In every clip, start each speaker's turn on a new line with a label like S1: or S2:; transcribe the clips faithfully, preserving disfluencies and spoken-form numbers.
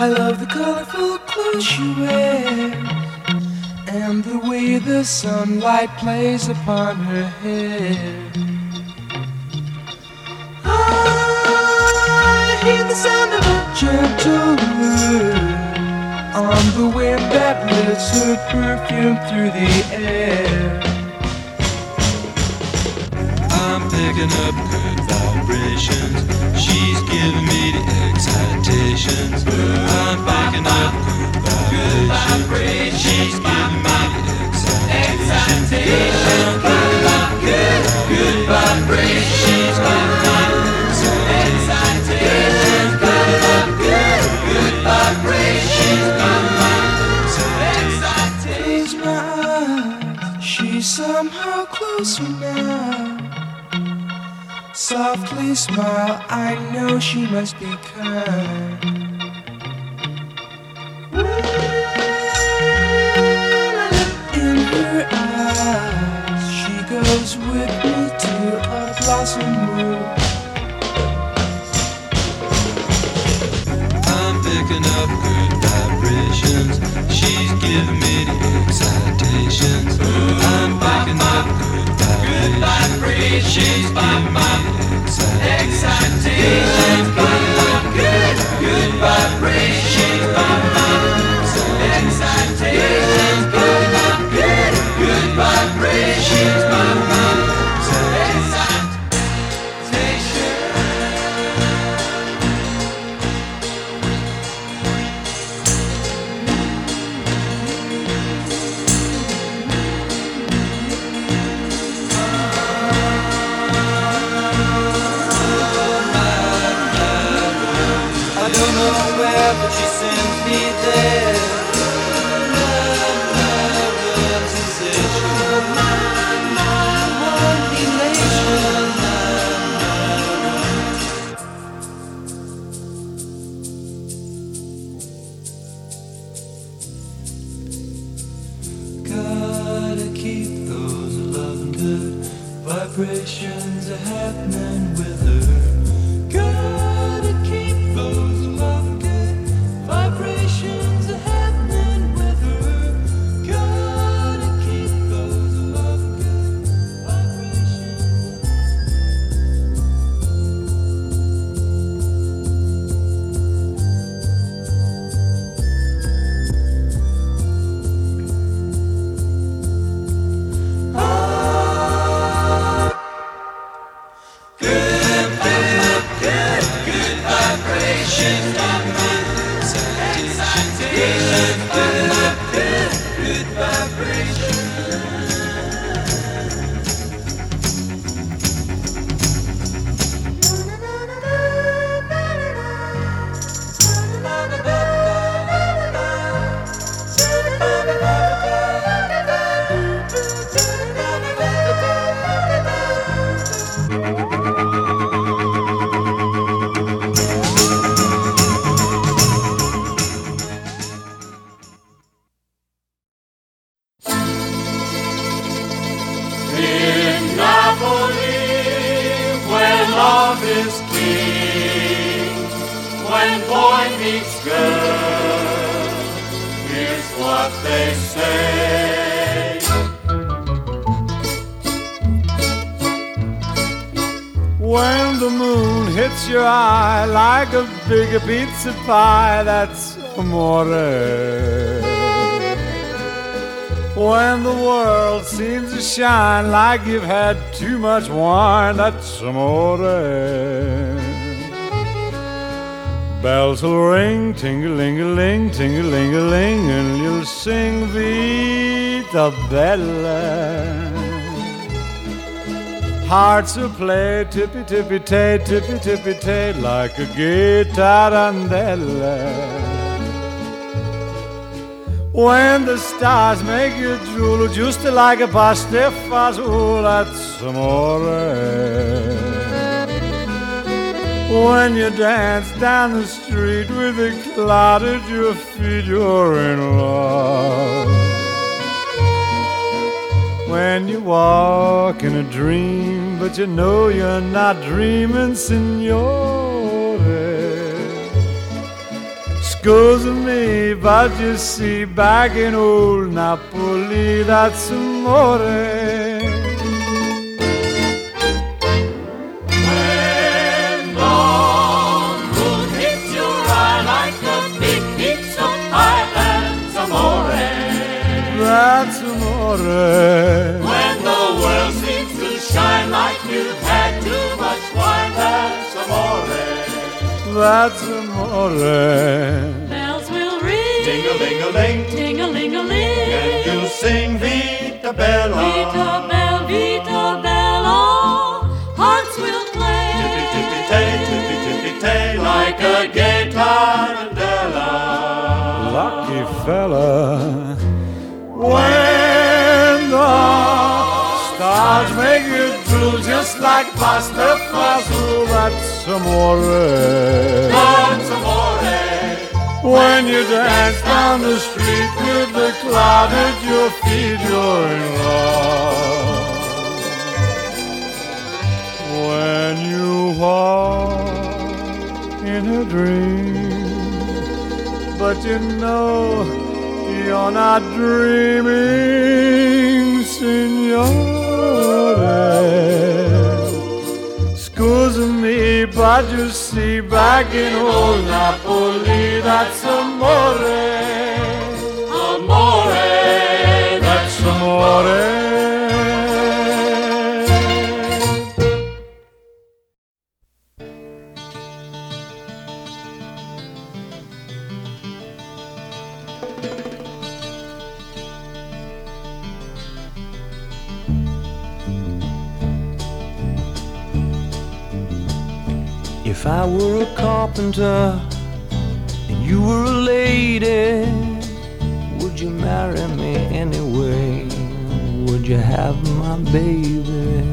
S1: I love the colorful clothes she wears and the way the sunlight plays upon her hair. I hear the sound of a gentle word on the wind that lifts her perfume through the air.
S2: I'm picking up good vibrations. She's giving me the excitations. I'm picking up good vibrations. She's giving me the excitations. I'm picking up good, good vibrations. She's giving me the excitations. I'm picking up good, good vibrations. She's giving me the excitations.
S1: Close my eyes, she's somehow closer now. Softly smile, I know she must be kind. In her eyes, she goes with me to a blossom room.
S2: I'm picking up good vibrations. She's giving me the excitations. I'm picking up good vibrations. She's giving me the excitations. Picking up good, good vibrations. She's giving me the excitations. Picking up good, good vibrations. She's giving me the excitations. But she sends me there. Gotta keep those loving good vibrations are happening with her. Gotta keep those loving good vibrations are happening with her. Gotta keep those loving good vibrations.
S3: When the moon hits your eye like a big pizza pie, that's amore. When the world seems to shine like you've had too much wine, that's amore. Bells will ring, ting-a-ling-a-ling, ting-a-ling-a-ling, and you'll sing Vita Bella. Hearts will play tippy-tippy-tay, tippy-tippy-tay, like a gay tarantella. When the stars make you drool, just like a pasta fazool, that's amore. When you dance down the street with a cloud at your feet, you're in love. When you walk in a dream, but you know you're not dreaming, signore. Scusa me, but you see, back in old Napoli, that's amore.
S4: When dawn moon hits your eye like a big pizza pie, that's amore.
S3: That's amore.
S4: When the world seems to shine like you've had too much wine, that's amore.
S3: That's amore.
S4: Bells will ring,
S5: Ding-a-ling-a-ling,
S4: ting-a-ling-a-ling,
S5: and you'll sing Vita Bella.
S4: Vita Bella, Vita Bella, hearts will play.
S5: Tippy-tippy-tay, tippy-tippy-tay, like a gay tarantella.
S3: Lucky fella. When the stars make you drool just like pasta fazool, that's amore.
S5: That's amore.
S3: When you dance down the street with the cloud at your feet, you're in love. When you walk in a dream, but you know you're not dreaming, signore. Scusa me, but you see, back in old Napoli, that's amore.
S4: Amore,
S3: That's amore. If I were a carpenter and you were a lady, would you marry me anyway? Would you have my baby?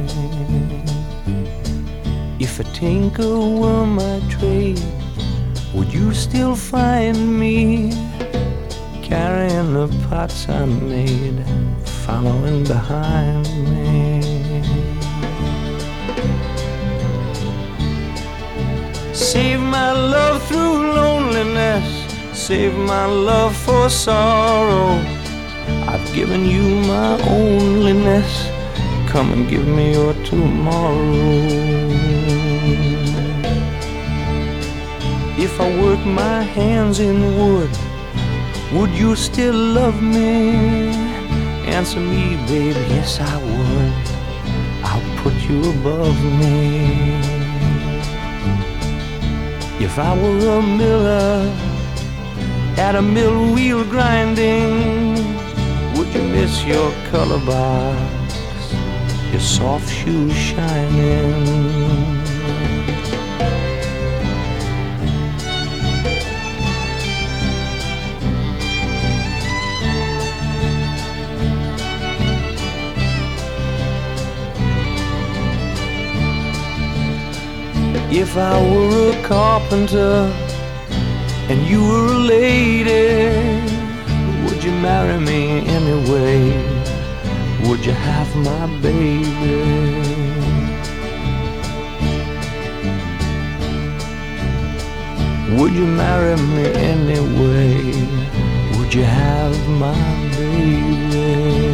S3: If a tinker were my trade, would you still find me carrying the pots I made, following behind me? Save my love through loneliness, save my love for sorrow. I've given you my onlyness, come and give me your tomorrow. If I work my hands in wood, would you still love me? Answer me, babe, yes I would. I'll put you above me. If I were a miller at a mill wheel grinding, would you miss your color box, your soft shoes shining? If I were a carpenter and you were a lady, would you marry me anyway? Would you have my baby? Would you marry me anyway? Would you have my baby?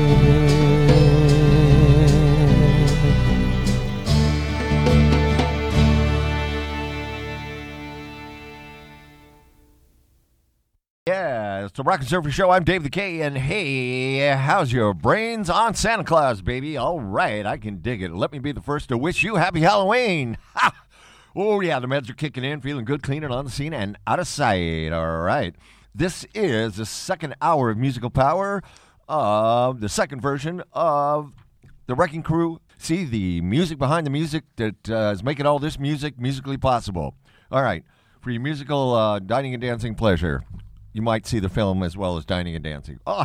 S6: Yeah, it's the Rock and Surfer Show. I'm Dave the K, and hey, how's your brains on Santa Claus, baby? All right, I can dig it. Let me be the first to wish you happy Halloween. Ha! Oh, yeah, the meds are kicking in, feeling good, clean, and on the scene, and out of sight. All right. This is the second hour of Musical Power, of the second version of The Wrecking Crew. See, the music behind the music that uh, is making all this music musically possible. All right, for your musical uh, dining and dancing pleasure, you might see the film as well as dining and dancing. Oh,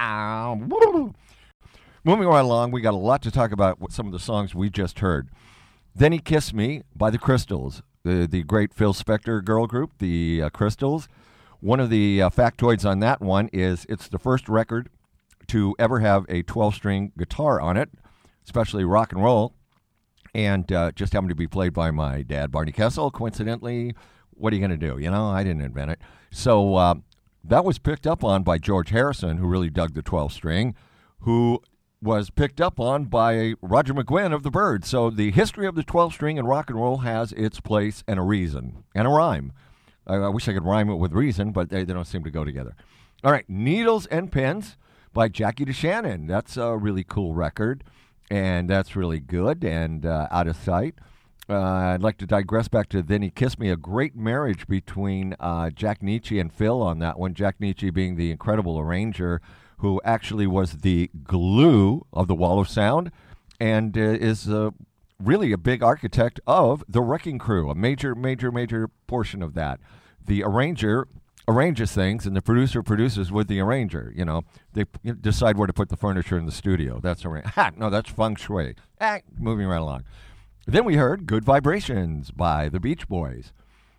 S6: moving right along, we got a lot to talk about with some of the songs we just heard. Then He Kissed Me by the Crystals, the, the great Phil Spector girl group, the uh, Crystals. One of the uh, factoids on that one is it's the first record to ever have a twelve-string guitar on it, especially rock and roll, and uh, just happened to be played by my dad, Barney Kessel, coincidentally, what are you going to do? You know, I didn't invent it. So uh, that was picked up on by George Harrison, who really dug the twelve-string, who was picked up on by Roger McGuinn of the Byrds. So the history of the twelve-string in rock and roll has its place and a reason and a rhyme. I, I wish I could rhyme it with reason, but they, they don't seem to go together. All right, Needles and Pins by Jackie DeShannon. That's a really cool record, and that's really good and uh, out of sight. Uh, I'd like to digress back to Then He Kissed Me, a great marriage between uh, Jack Nietzsche and Phil on that one, Jack Nietzsche being the incredible arranger who actually was the glue of the Wall of Sound and uh, is uh, really a big architect of the Wrecking Crew, a major, major, major portion of that. The arranger arranges things, and the producer produces with the arranger. You know, they p- decide where to put the furniture in the studio. That's arra- ha, no, that's feng shui. Ah, moving right along. Then we heard Good Vibrations by the Beach Boys.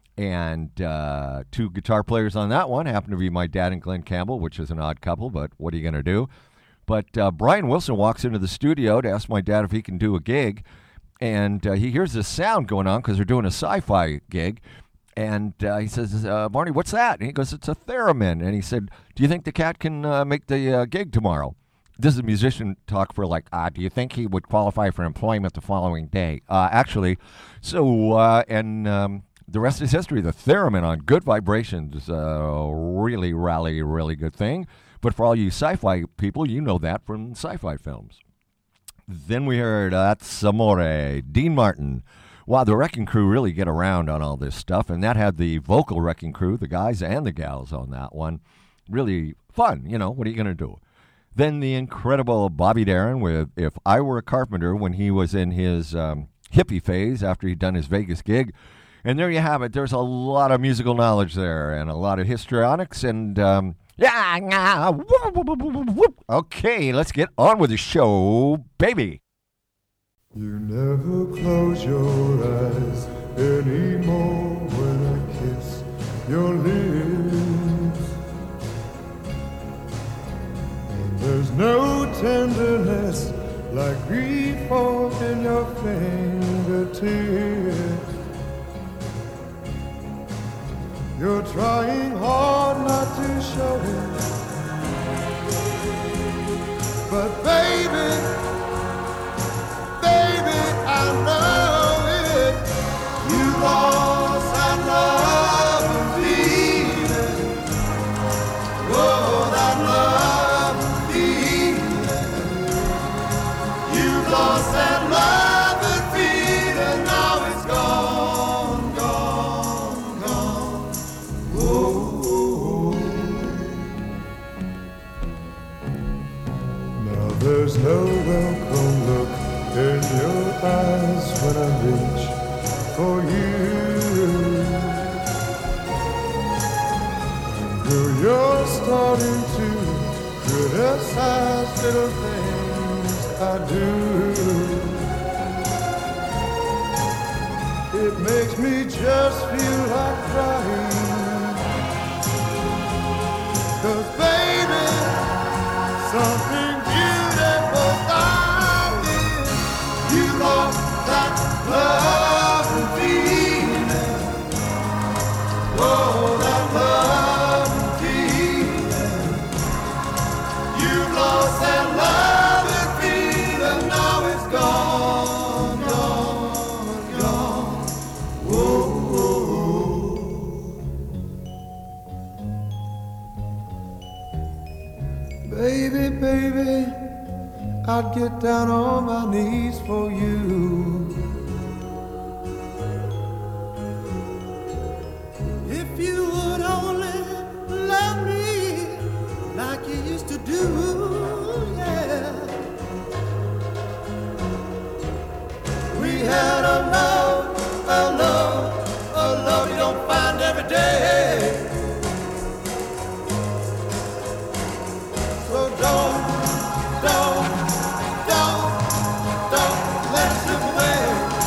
S6: And uh, two guitar players on that one happen to be my dad and Glenn Campbell, which is an odd couple, but what are you going to do? But uh, Brian Wilson walks into the studio to ask my dad if he can do a gig, and uh, he hears this sound going on because they're doing a sci-fi gig, and uh, he says, uh, Barney, what's that? And he goes, it's a theremin. And he said, do you think the cat can uh, make the uh, gig tomorrow? This is a musician talk for like, uh, do you think he would qualify for employment the following day? Uh, actually, so, uh, and... Um, The rest is history. The theremin on Good Vibrations is a really, really, really good thing. But for all you sci-fi people, you know that from sci-fi films. Then we heard uh, That's Amore, Dean Martin. Wow, the Wrecking Crew really get around on all this stuff. And that had the vocal Wrecking Crew, the guys and the gals on that one. Really fun, you know, what are you going to do? Then the incredible Bobby Darin with If I Were a Carpenter when he was in his um, hippie phase after he'd done his Vegas gig. And there you have it. There's a lot of musical knowledge there and a lot of histrionics. And, um, yeah, yeah, whoop, whoop, whoop, whoop, whoop. Okay, let's get on with the show, baby.
S1: You never close your eyes anymore when I kiss your lips. And there's no tenderness like grief in your fingertips. You're trying hard not to show it, but baby, baby, I know it. You lost that love and feeling. Oh, that love and feeling. You lost that love and feeling. Now it's gone, gone, gone. Oh, now there's no welcome look in your eyes when I reach for you. Girl, you're starting to criticize little things I do. It makes me just feel like crying. 'Cause baby, something beautiful found it. You lost that love and feeling. Oh, that love and feeling. You lost that love and feeling. Now it's gone, gone, gone. Whoa, whoa, whoa. Baby, baby, I'd get down on my knees for you. If you would only love me like you used to do, yeah. We had a love, a love, a love you don't find every day. So don't, don't, don't, don't let it slip away.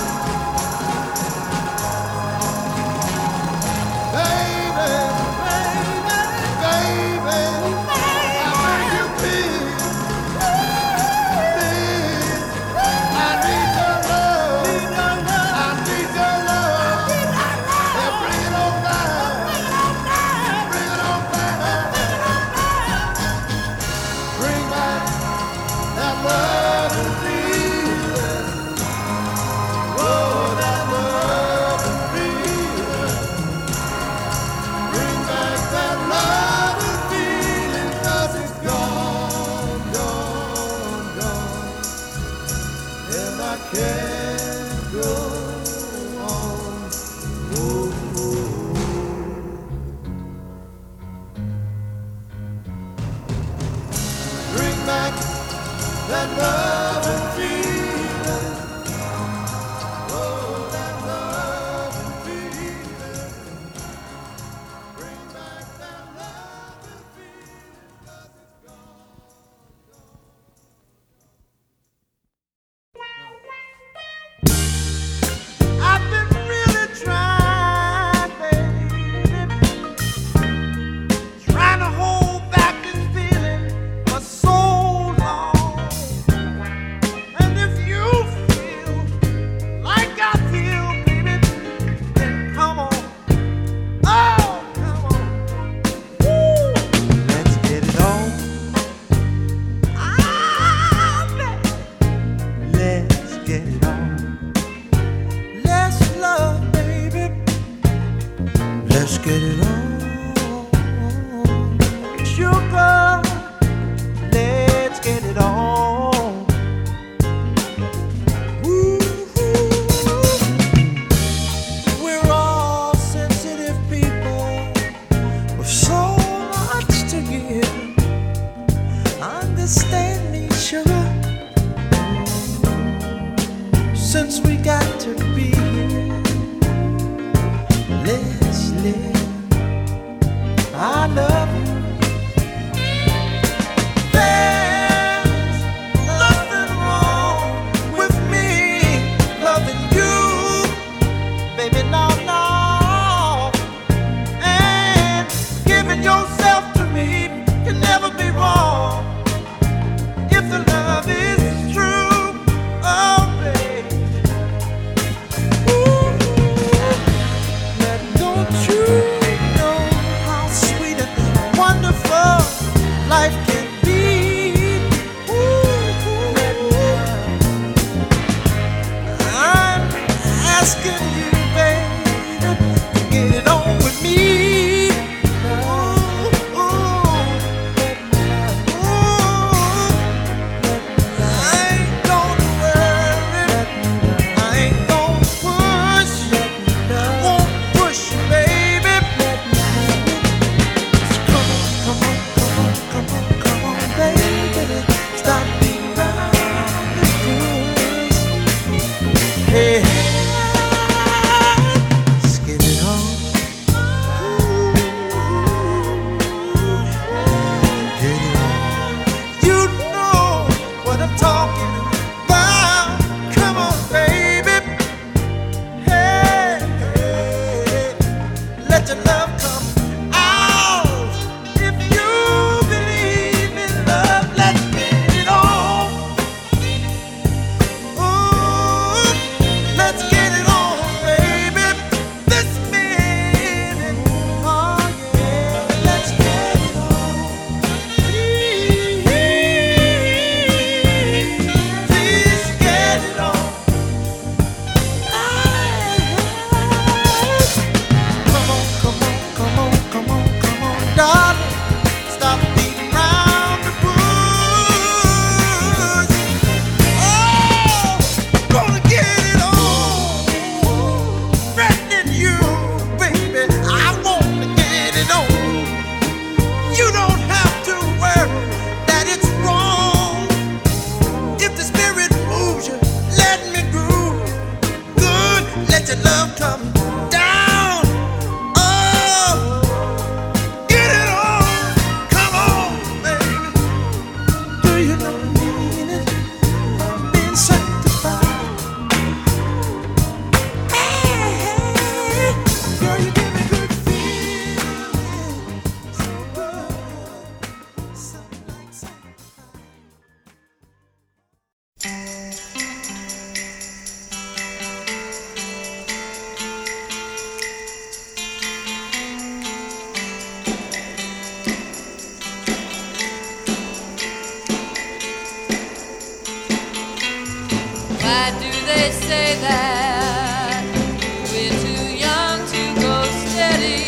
S1: Baby, baby, baby, I beg you please, please, I need your love, I can't go on. Oh, oh. Bring back that love and feeling. Oh, that love and feeling. Bring back that love and feeling. 'Cause it's gone, gone. I've been really trying, baby, trying to hold back this feeling for so long. And if you feel like I feel, baby, then come on. Oh, come on. Woo. Let's get it on. Ah, baby. Let's get it on. Let's love, baby. Let's get it on. Sugar, let's get it on. Ooh, we're all sensitive people with so much to give. Understand me, sugar. Since we got to be here, let's live. I love you. There's nothing wrong with me loving you, baby, no, no. And giving yourself to me can never be wrong if the love is true. Oh, baby. Ooh. Now, don't you know how sweet and wonderful life can be? Ooh. I'm asking you, baby, to get it on with me. Ooh, ooh, ooh. I ain't gonna worry, I ain't gonna push, I won't push you, baby. Come on, come on, come on, come on, come on, baby. Stop being around the bush. Hey, let's get it on. Get it on. You know what I'm talking about. Come on, baby. Hey, hey, let your love come out. If you believe in love, let's get it on. Ooh, let's get it on, baby. This minute, oh yeah, let's get it on. Please, please get it on. Come on, come on, come on, come on, come on, darling. Stop beating around the bush. Oh, gonna get it on. Threatening you, baby. I wanna get it on. You don't have to worry that it's wrong. If the spirit moves you, let me groove. Good, let your love come down. Oh, get it on. Come on, baby. Do you know the meaning of being sanctified? Hey, hey, girl, you give me good feeling. So good, something like sanctified.
S7: Why do they say that we're too young to go steady?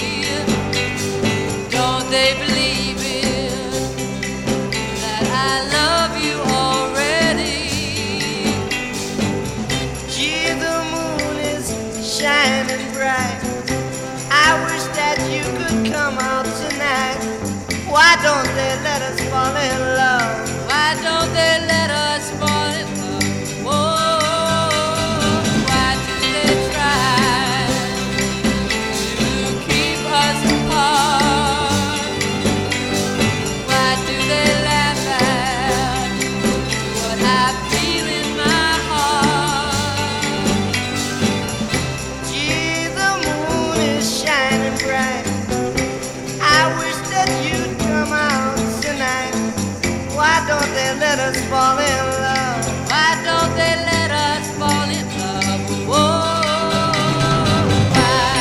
S7: Don't they believe in that I love you already?
S3: fall in love?
S7: Why don't they let us fall in love? Whoa, why do they try to keep us apart? Why do they laugh at what I feel in my heart?
S3: Gee, the moon is shining bright. I wish that you'd come out tonight. Why don't they let us fall in love?
S7: Why don't they let us fall in love? Whoa, why?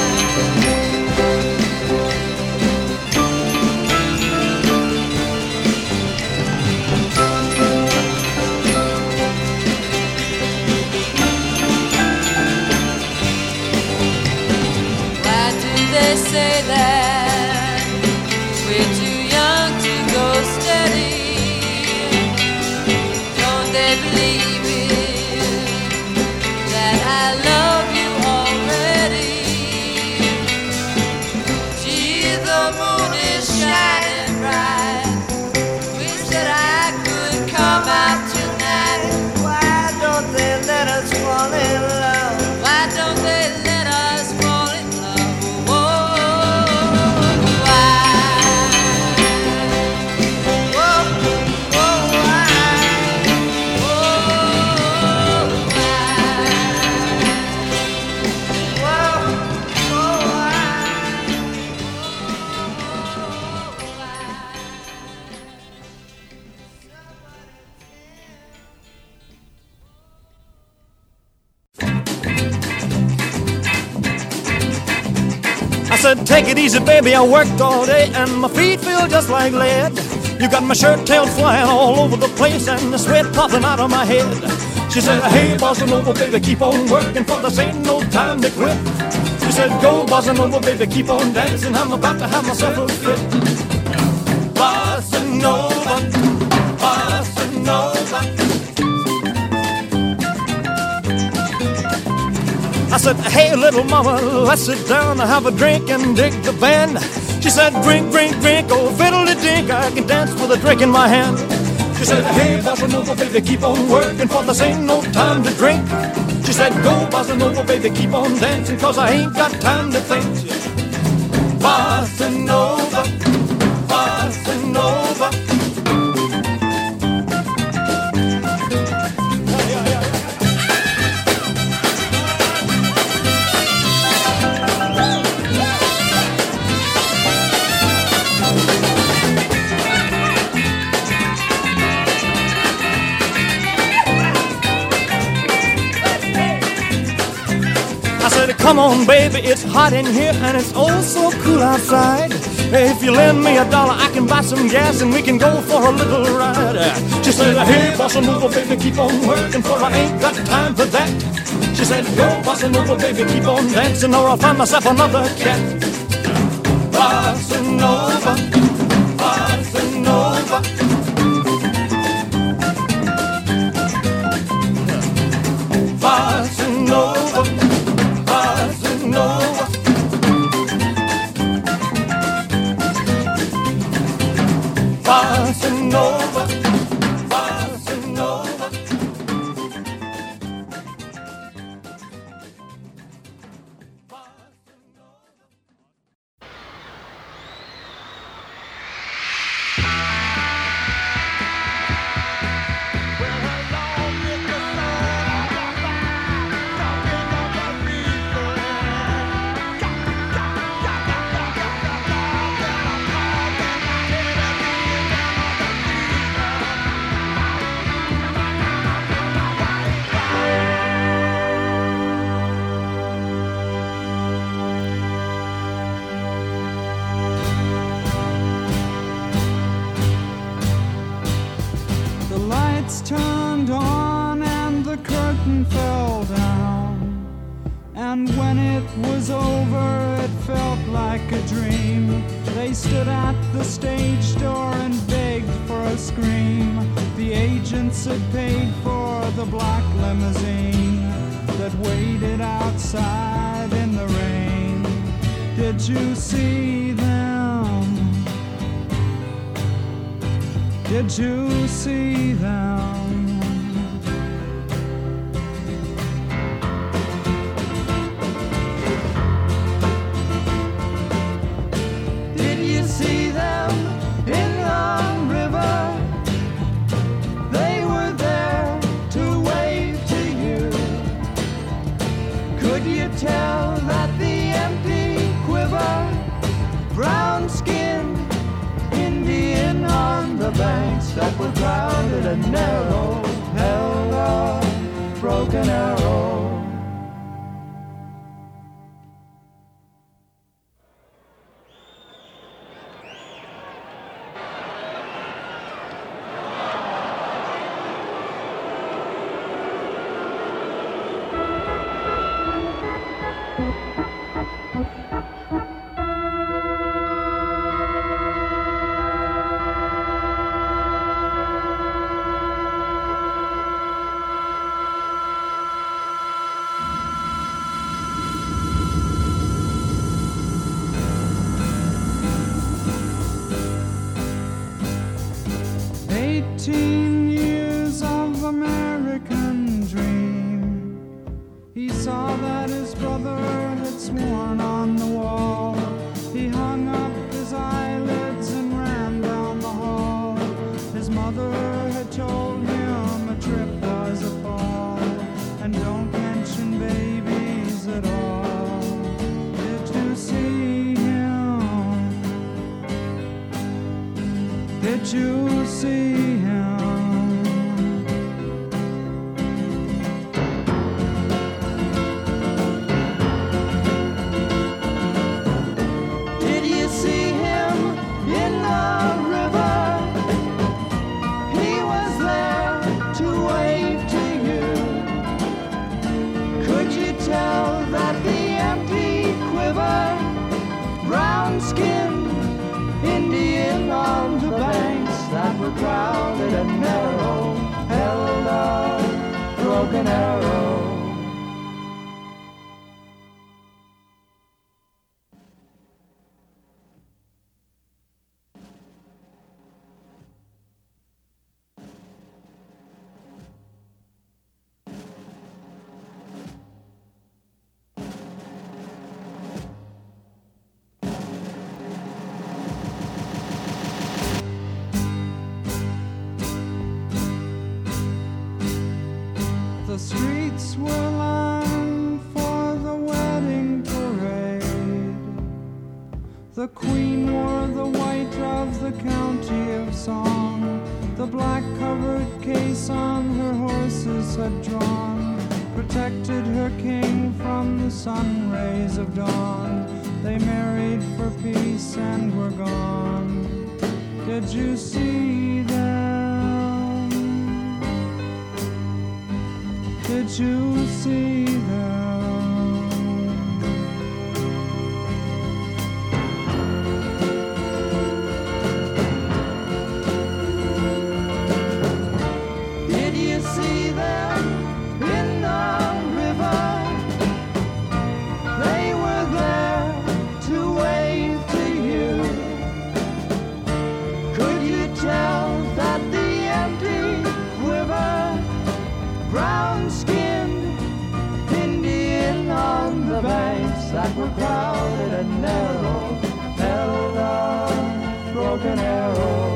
S7: Why do they say that we're too young to go steady? Don't they believe it, that I love you already? Gee, the moon is shining bright. Wish that I could come out tonight.
S3: Why don't they let us fall in love?
S7: Why don't they let us fall in love? Whoa, why?
S3: Whoa, whoa, why?
S7: Whoa, why?
S3: Whoa, whoa, why?
S8: I said, take it easy, baby, I worked all day and my feet feel just like lead. You got my shirt tail flying all over the place and the sweat popping out of my head. She said, hey, bossa nova, baby, keep on working, for this ain't no time to quit. She said, go, bossa nova, baby, keep on dancing, I'm about to have myself a fit. Bossa nova, bossa nova. I said, hey, little mama, let's sit down and have a drink and dig the band. She said, drink, drink, drink, oh, fiddle-de-dink, I can dance with a drink in my hand. She said, hey, bossa nova, baby, keep on working, for this ain't no time to drink. She said, go, bossa nova, baby, keep on dancing, cause I ain't got time to think. Bossa nova, bossa nova. I said, come on, baby, it's hot in here and it's oh so cool outside. If you lend me a dollar, I can buy some gas and we can go for a little ride. She said, hey, bossa nova, baby, keep on working, for I ain't got time for that. She said, go, bossa nova, baby, keep on dancing, or I'll find myself another cat. Bossa nova, bossa nova. Bossa nova, bossa nova. Bossa nova, bossa nova.
S9: Turned on and the curtain fell down, and when it was over it felt like a dream. They stood at the stage door and begged for a scream. The agents had paid for the black limousine that waited outside in the rain. Did you see them? Did you see them? Did you see them in the river? They were there to wave to you. Could you tell that the empty quiver, brown-skinned Indian on the banks that were crowded and narrow, held a broken arrow? Eighteen years of American dream. He saw that his brother had sworn on the wall. He hung up his eyelids and ran down the hall. His mother had told him a trip was a fall, and don't mention babies at all. Did you see him? Did you see him? Did you see him in the river? He was there to wave to you. Could you tell that the empty quiver, brown-skinned Indian on the banks that were crowded and narrow, held a broken arrow? The streets were lined for the wedding parade. The queen wore the white of the county of song. The black covered case on her horses had drawn protected her king from the sun rays of dawn. They married for peace and were gone. Did you see them? Did you see them? Did you see them in the river? They were there to wave to you. Could you tell that the empty quiver, brown-skinned Indian on the banks that were crowded and narrow, held a broken arrow?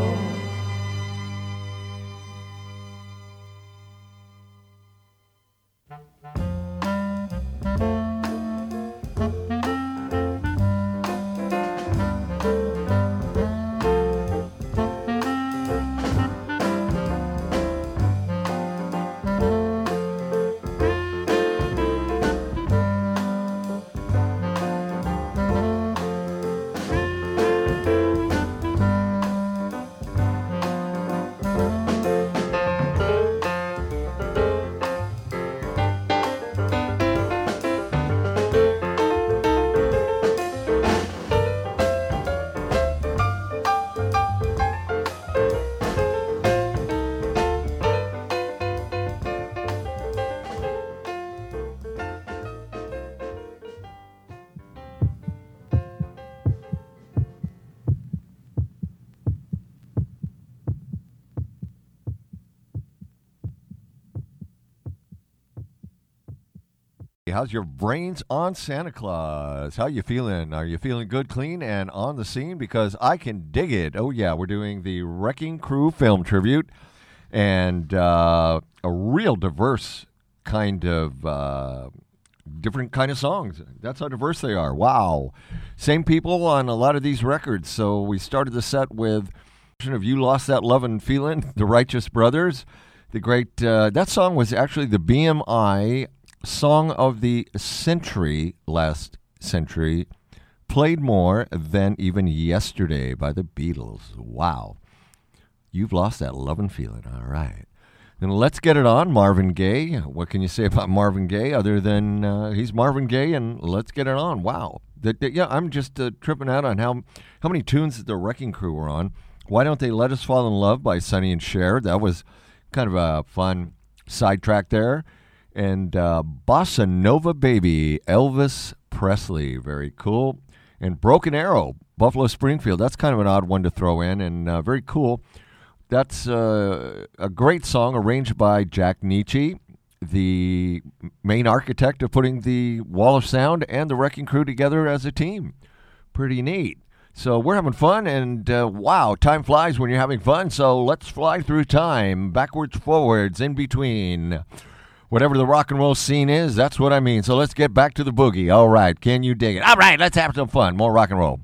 S6: how's your brains on Santa Claus? How you feeling? Are you feeling good, clean, and on the scene? Because I can dig it. Oh, yeah, we're doing the Wrecking Crew film tribute, and uh, a real diverse kind of, uh, different kind of songs. That's how diverse they are. Wow. Same people on a lot of these records. So we started the set with of You Lost That Lovin' Feelin', the Righteous Brothers. The great, uh, that song was actually the B M I Song of the Century last century, played more than even Yesterday by the Beatles. Wow. You've lost that lovin' feeling. All right. Then let's get it on, Marvin Gaye. What can you say about Marvin Gaye other than uh, he's Marvin Gaye, and let's get it on. Wow. The, the, yeah, I'm just uh, tripping out on how, how many tunes the Wrecking Crew were on. Why Don't They Let Us Fall in Love by Sonny and Cher. That was kind of a fun sidetrack there. And uh, Bossa Nova Baby, Elvis Presley. Very cool. And Broken Arrow, Buffalo Springfield. That's kind of an odd one to throw in, and uh, very cool. That's uh, a great song arranged by Jack Nietzsche, the main architect of putting the Wall of Sound and the Wrecking Crew together as a team. Pretty neat. So we're having fun, and uh, wow, time flies when you're having fun, so let's fly through time, backwards, forwards, in between. Whatever the rock and roll scene is, that's what I mean. So let's get back to the boogie. All right, can you dig it? All right, let's have some fun. More rock and roll.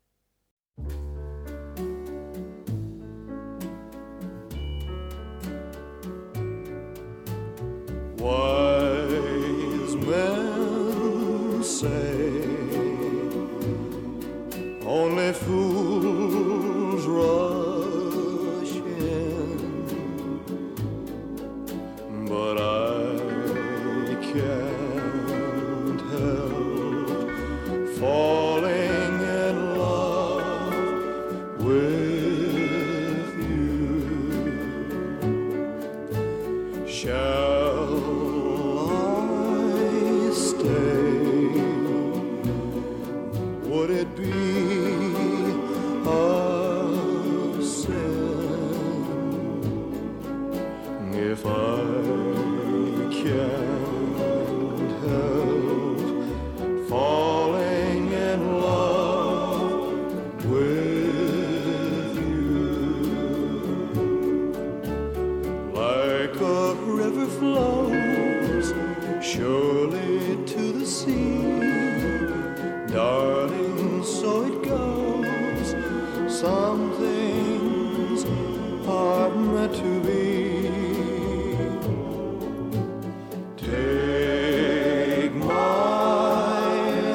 S5: Wise men say only fools rush in, but I can't help falling in love with you. Shall I stay? Would it be a sin if I can't help falling in love with you? Like a river flows surely to the sea, darling, so it goes. Some things are meant to be. Take my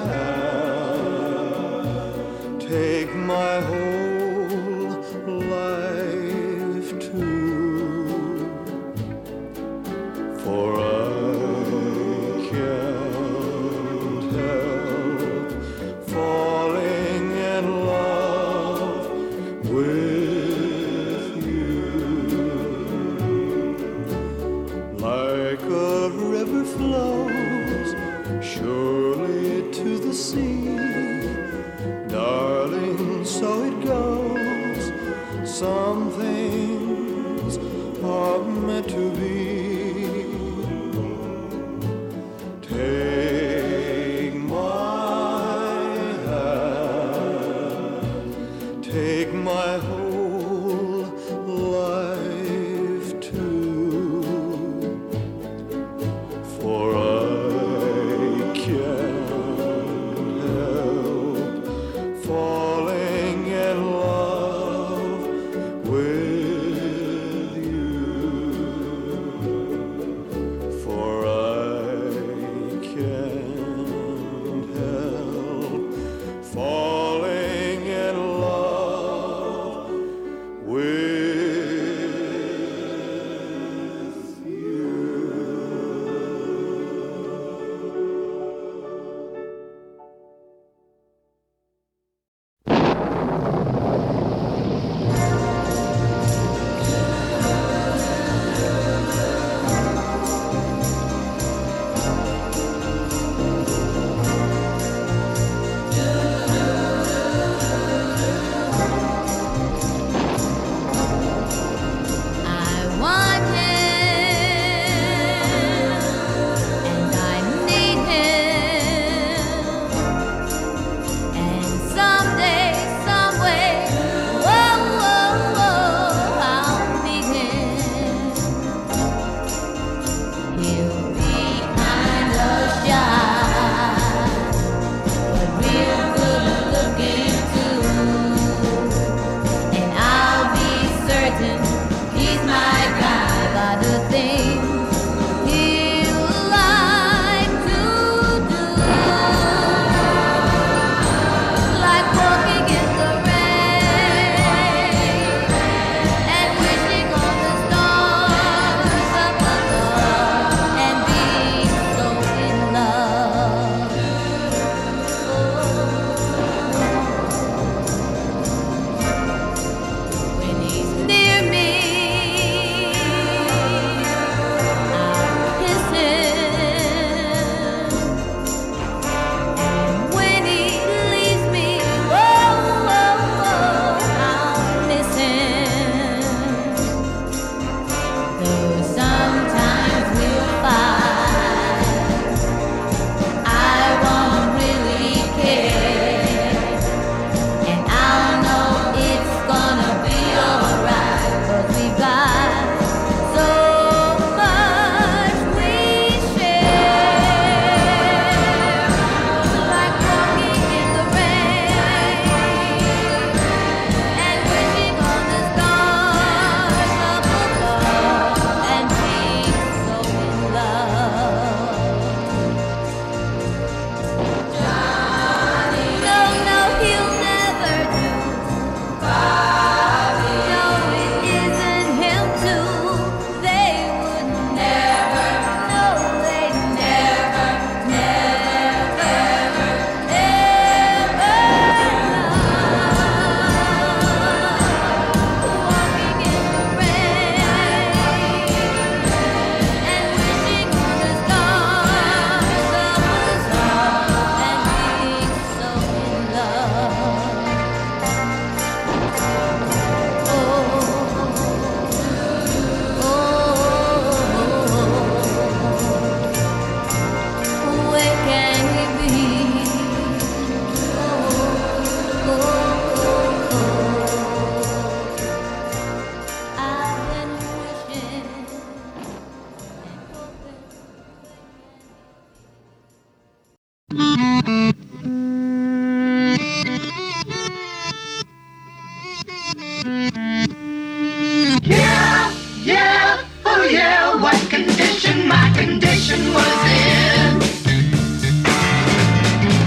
S5: hand, take my whole life too, for I can't help falling in love with you. Like a river flows surely to the sea, darling, so it goes. Some things are meant to be. Take my hand, take my whole life too, for I can't help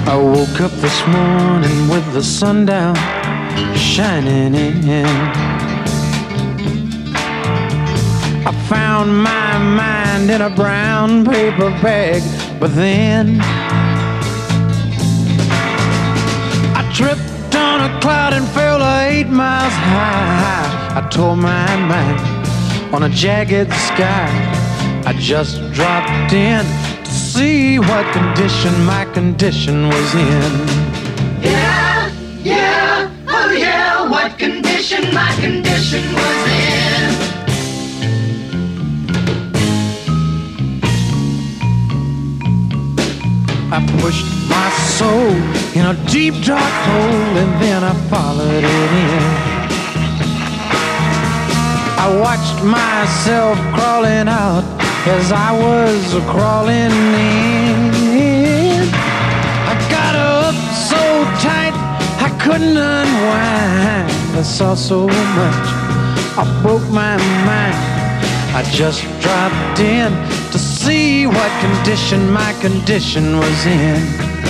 S3: I woke up this morning with the sun down shining in. I found my mind in a brown paper bag, but then I tripped on a cloud and fell eight miles high. I tore my mind on a jagged sky. I just dropped in to see what condition my condition was in.
S10: Yeah, yeah, oh yeah, what condition my condition was in.
S3: I pushed my soul in a deep dark hole and then I followed it in. I watched myself crawling out as I was crawling in. I got up so tight I couldn't unwind. I saw so much, I broke my mind. I just dropped in to see what condition my condition was in.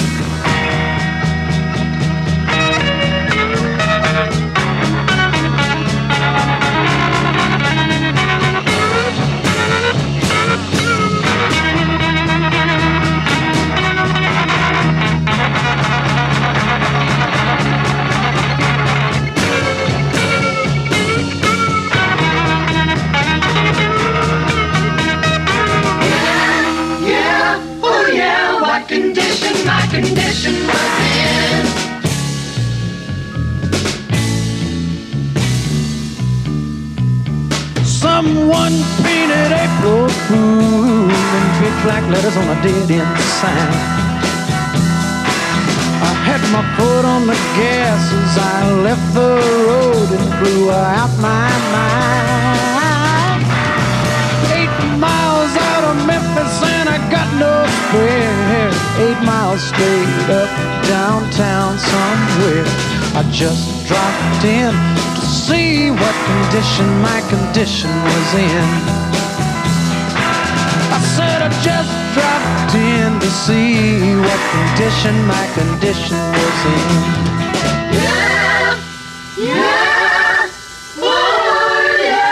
S10: Condition was in.
S3: Someone painted April Fool in big black letters on a dead-end sign. I had my foot on the gas as I left the road and blew out my mind. Eight miles out of Memphis and I got no spare. Eight miles straight up downtown somewhere. I just dropped in to see what condition my condition was in. I said I just dropped in to see what condition my condition was in.
S10: Yeah, yeah, oh yeah.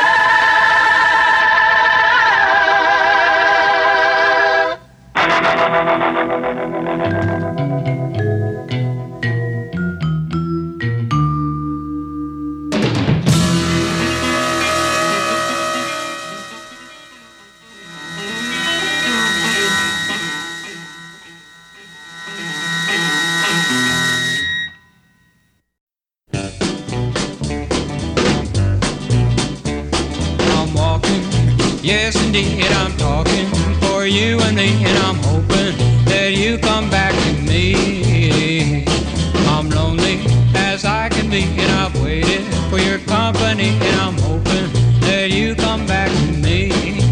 S2: Yes, indeed, I'm talking for you and me, and I'm hoping that you come back to me. I'm lonely as I can be, and I've waited for your company, and I'm hoping that you come back to me.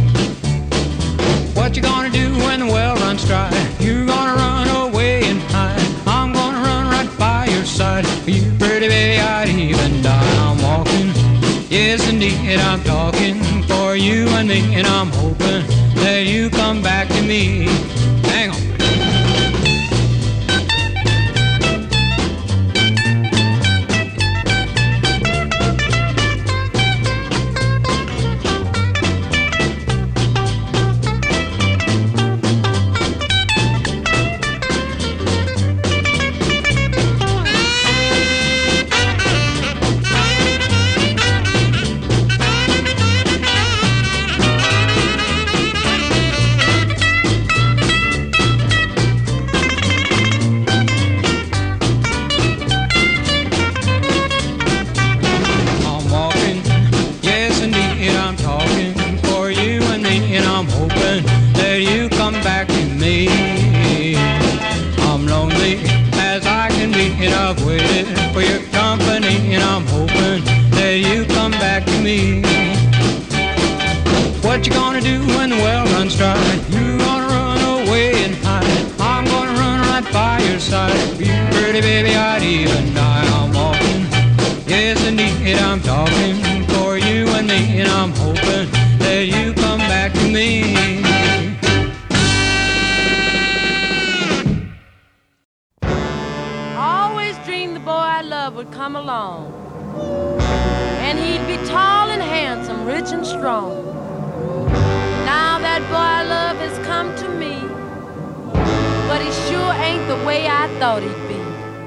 S2: What you gonna do when the well runs dry? You're gonna run away and hide. I'm gonna run right by your side. For you, pretty baby, I'd even die. I'm walking, yes, indeed, I'm talking for you and me, and I'm hoping that you come back to me. Hang on. What you gonna do when the well runs dry? You gonna run away and hide. I'm gonna run right by your side. For you, pretty baby, I'd even die. I'm walking, yes indeed, I'm talking for you and me, and I'm hoping that you come back to me.
S11: come along. And he'd be tall and handsome, rich and strong. Now that boy I love has come to me, but he sure ain't the way I thought he'd be.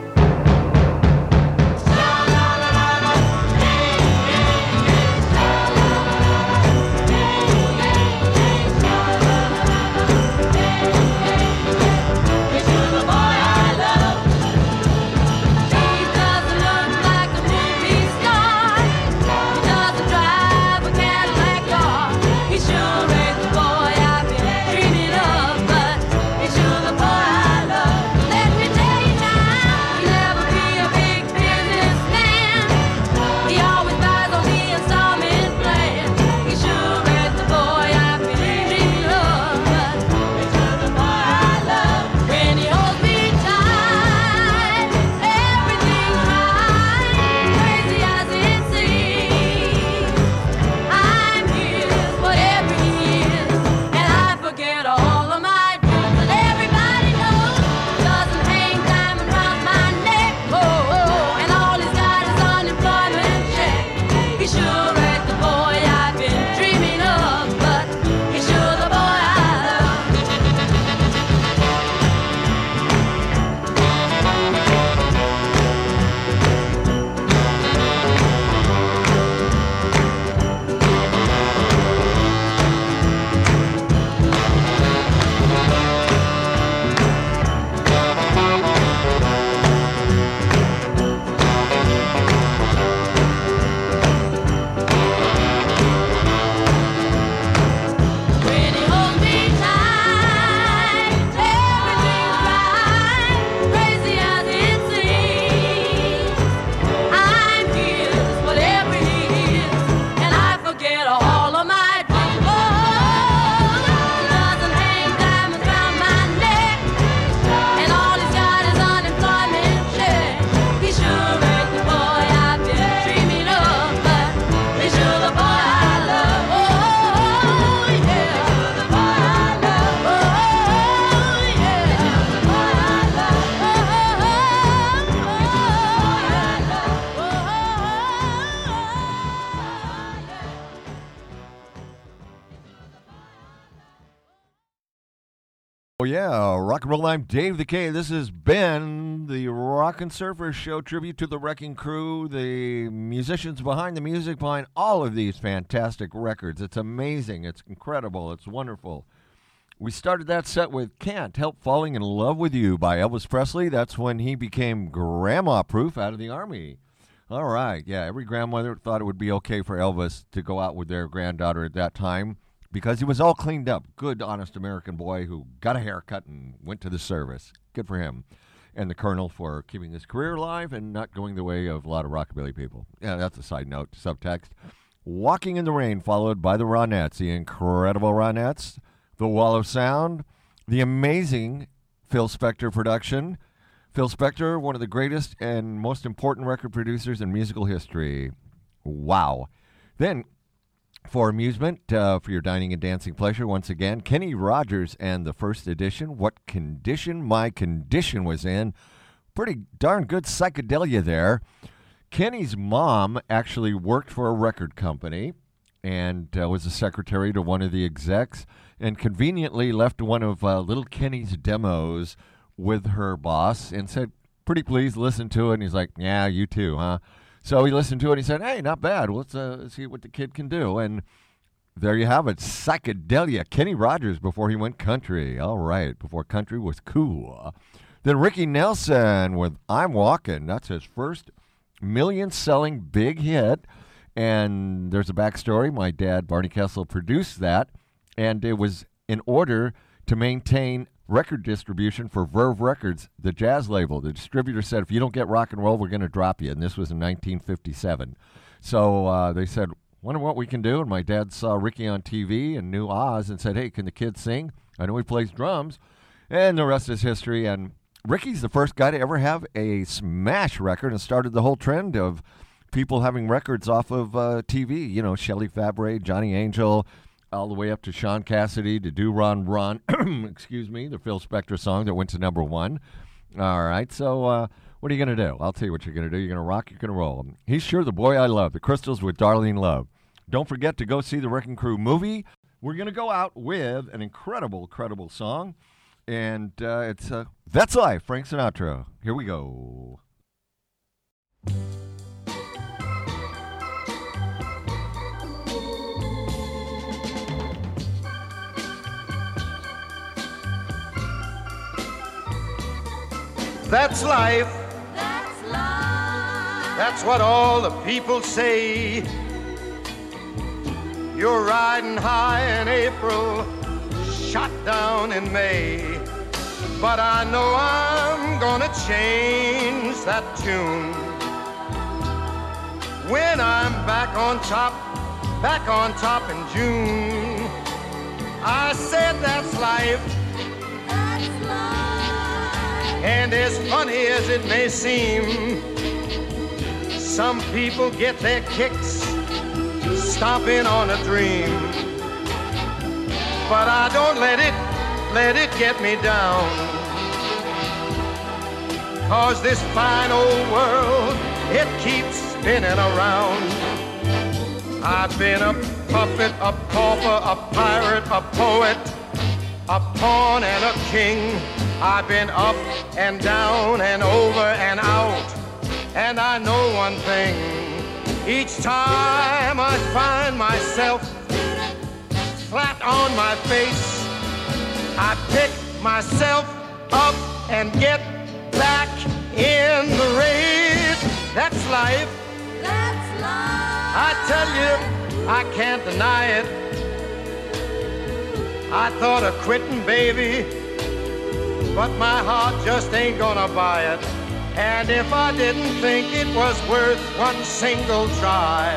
S6: Oh, yeah, rock and roll. I'm Dave the K. This has been the Rockin' Surfers Show, tribute to the Wrecking Crew, the musicians behind the music behind all of these fantastic records. It's amazing. It's incredible. It's wonderful. We started that set with Can't Help Falling in Love with You by Elvis Presley. That's when he became grandma-proof out of the Army. All right, yeah, every grandmother thought it would be okay for Elvis to go out with their granddaughter at that time, because he was all cleaned up. Good, honest American boy who got a haircut and went to the service. Good for him. And the Colonel for keeping his career alive and not going the way of a lot of rockabilly people. Yeah, that's a side note, subtext. Walking in the Rain, followed by the Ronettes, the incredible Ronettes, the Wall of Sound, the amazing Phil Spector production. Phil Spector, one of the greatest and most important record producers in musical history. Wow. Then, for amusement, uh, for your dining and dancing pleasure, once again, Kenny Rogers and the first edition, What Condition My Condition Was In. Pretty darn good psychedelia there. Kenny's mom actually worked for a record company and uh, was a secretary to one of the execs, and conveniently left one of uh, little Kenny's demos with her boss and said, pretty please listen to it. And he's like, yeah, you too, huh? So he listened to it and he said, hey, not bad. Let's uh, see what the kid can do. And there you have it, psychedelia. Kenny Rogers before he went country. All right, before country was cool. Then Ricky Nelson with I'm Walking. That's his first million-selling big hit. And there's a backstory. My dad, Barney Kessel, produced that. And it was in order to maintain record distribution for Verve Records, the jazz label. The distributor said, if you don't get rock and roll, we're going to drop you. And this was in nineteen fifty-seven. So uh, they said, wonder what we can do. And my dad saw Ricky on T V and knew Oz and said, hey, can the kid sing? I know he plays drums. And the rest is history. And Ricky's the first guy to ever have a smash record and started the whole trend of people having records off of uh, T V. You know, Shelley Fabares, Johnny Angel, all the way up to Sean Cassidy, to Do Ron Ron, excuse me, the Phil Spector song that went to number one. All right, so uh, what What are you going to do? I'll tell you what you're going to do. You're going to rock, you're going to roll. He's Sure the Boy I Love, the Crystals with Darlene Love. Don't forget to go see the Wrecking Crew movie. We're going to go out with an incredible, incredible song. And uh, it's uh, That's Life, Frank Sinatra. Here we go.
S12: That's life.
S7: That's life.
S12: That's what all the people say. You're riding high in April, shot down in May. But I know I'm gonna change that tune when I'm back on top, back on top in June. I said that's life.
S7: That's life.
S12: And as funny as it may seem, some people get their kicks stomping on a dream. But I don't let it, let it get me down. 'Cause this fine old world, it keeps spinning around. I've been a puppet, a pauper, a pirate, a poet, a pawn and a king. I've been up and down and over and out. And I know one thing, each time I find myself flat on my face, I pick myself up and get back in the race. That's life.
S7: That's life.
S12: I tell you, I can't deny it. I thought of quitting, baby, but my heart just ain't gonna buy it. And if I didn't think it was worth one single try,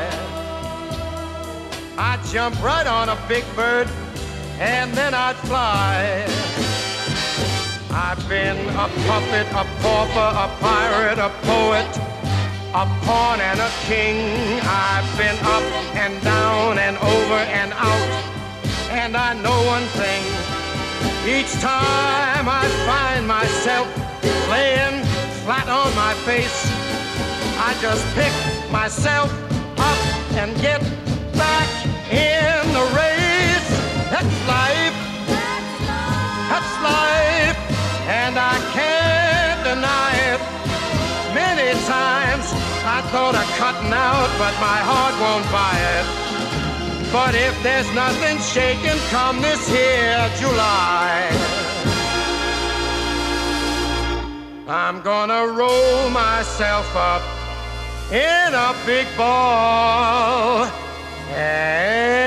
S12: I'd jump right on a big bird and then I'd fly. I've been a puppet, a pauper, a pirate, a poet, a pawn and a king. I've been up and down and over and out. And I know one thing, each time I find myself laying flat on my face, I just pick myself up and get back in the race. That's life. That's life. And I can't deny it. Many times I thought of cutting out, but my heart won't buy it. But if there's nothing shaking come this here July, I'm gonna roll myself up in a big ball and